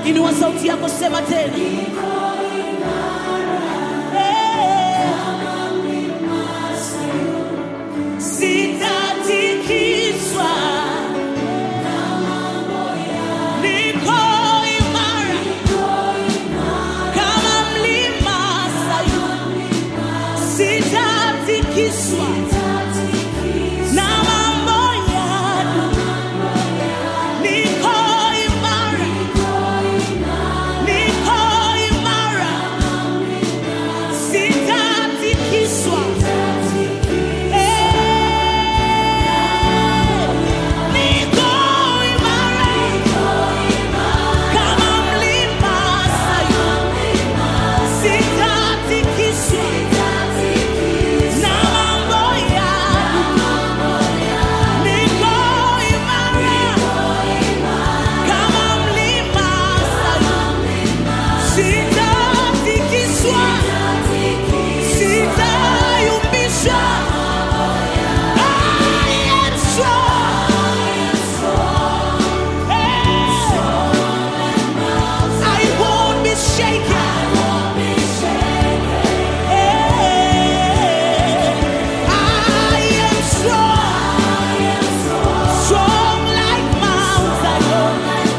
Inua sauti yako, sema tena. Sitatikiswa. Niko imara kama mlima Sayuni. Sitatikiswa na mambo ya dunia. Niko imara, niko imara. Sitatikiswa. Niko imara kama mlima Sayuni. Sitatikiswa na mambo ya dunia. Niko imara kama mlima Sayuni. Sitatikiswa, sitayumbishwa. I am strong. I won't be shaken. I am strong, strong like Mount Zion.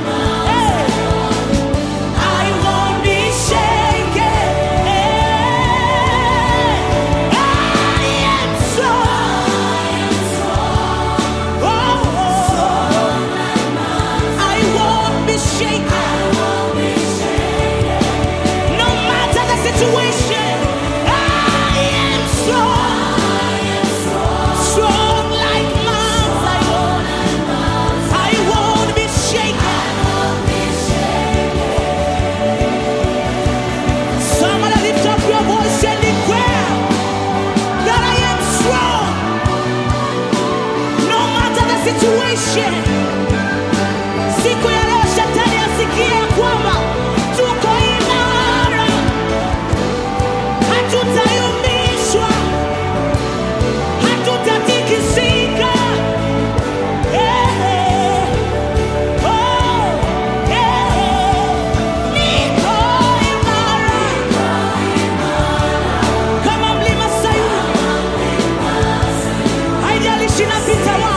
I won't be shaken. I am strong. Oh, I won't be shaken. No matter the situation, I am strong, strong like Mount Zion. I won't be shaken. Somebody lift up your voice and declare that I am strong. No matter the situation. Siku ya leo shetani asikie kwamba tuko imara, hatutayumbishwa, hatutatikisika. Niko imara kama mlima Sayuni. Haijalishi napita wapi.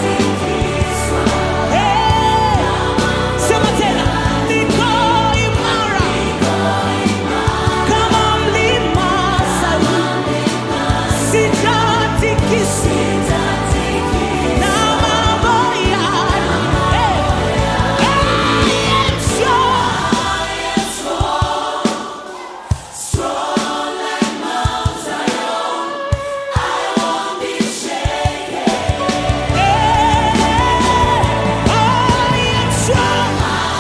Sema tena. Niko imara kama mlima Sayuni. Sitatikiswa na mambo ya dunia. I am strong like Mount Zion. I won't be shaken. I am strong.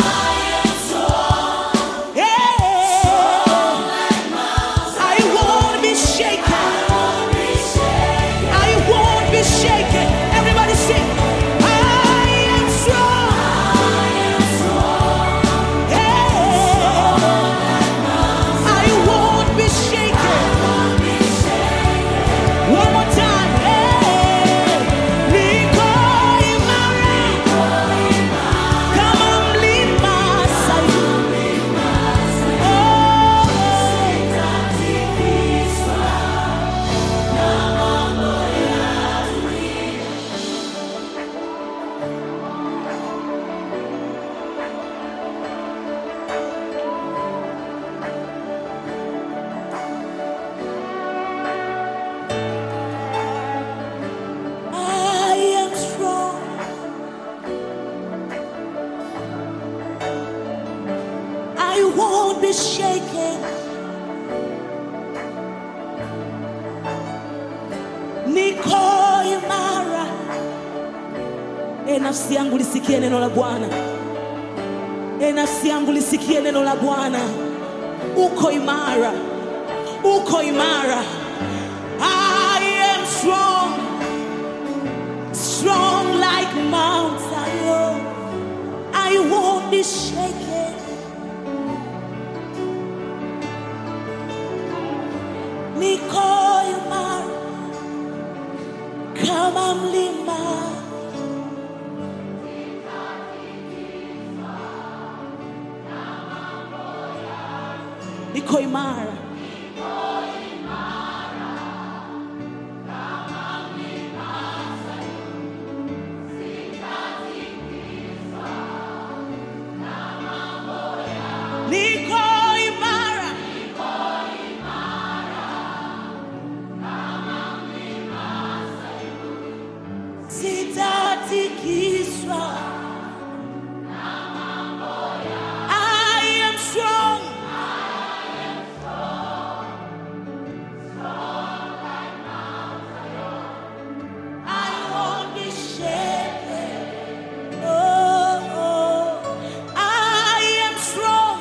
I won't be shaken. I won't be shaken. Everybody sing. I am strong. I won't be shaken. One more time. Niko imara kama mlima Sayuni. I am strong. I won't be shaken. Niko imara. Nafsi yangu lisikie neno la Bwana. Nafsi yangu lisikie neno la Bwana. Uko imara. Uko imara. I am strong. Strong like Mount Zion. I won't be shaken. Niko imara kama mlima. Niko imara. Niko imara. Sitatikiswa. I am strong. I won't be shaken. Oh, I am strong.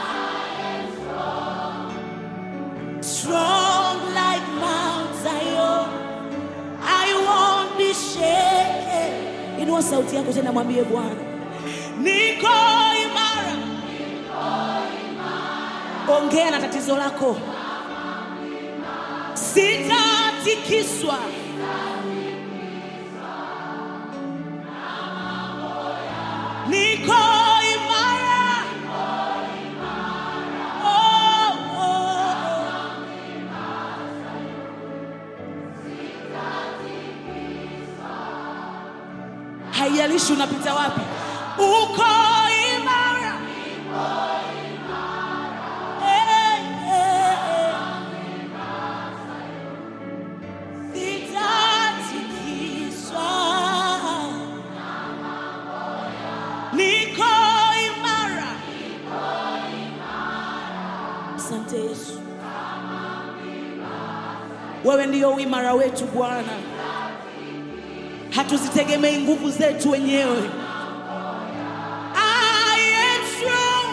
Strong like Mount Zion. I won't be shaken. Inua sauti yako tena mwambie Bwana. Niko imara. Ongea na tatizo lako. Sitatikiswa. Niko imara. Oh, oh. Haijalishi unapita wapi, uko imara. Sitatikiswa. Niko imara. Asante Yesu. Wewe ndio uimara wetu Bwana. Hatuzitegemei nguvu zetu wenyewe. I am strong.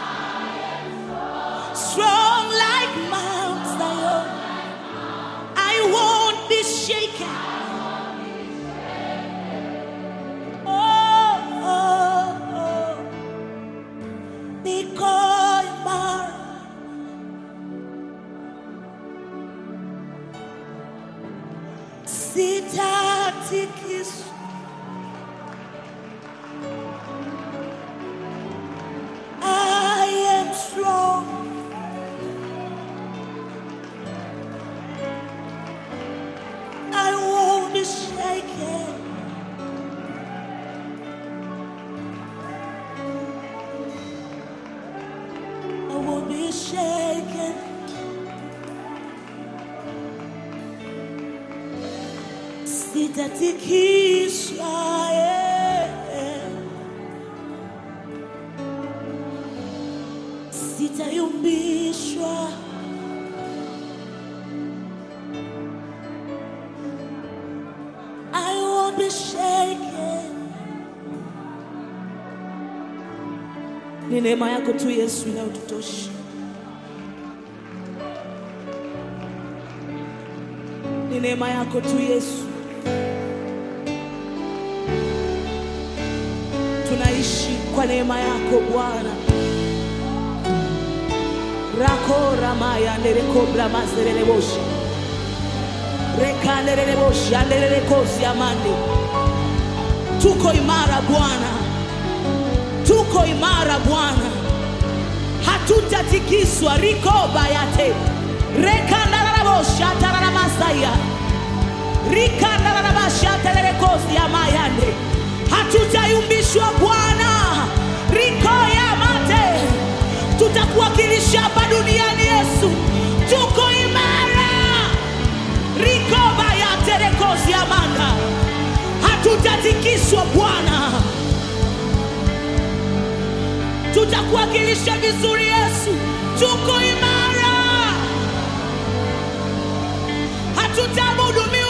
Strong like Mount Zion. I won't be shaken. Oh, oh, oh. Niko imara. Sitatikiswa. I am strong. I won't be shaken. I won't be shaken. Sitatikiswa. Sitayumbishwa. I won't be shaken. Ni neema yako tu Yesu inayotutosha. Ni neema yako tu Yesu. Tunaishi kwa neema yako Bwana. Rako ramaya ndereko brama serele boshi. Reka nderele boshi nderele kosi amande. Tuko imara Bwana. Tuko imara Bwana. Hatutatikiswa riko bayate. Reka nderele boshi atarara masaya. Rika nderele boshi atarele kosi amayande. Hatutayumbishwa Bwana. Riko ya mate. Tutakuwakilisha hapa duniani Yesu. Tuko imara. Riko bayate rekosi amanda. Hatutatikiswa Bwana. Tutakuwakilisha vizuri Yesu. Tuko imara. Hatutamudu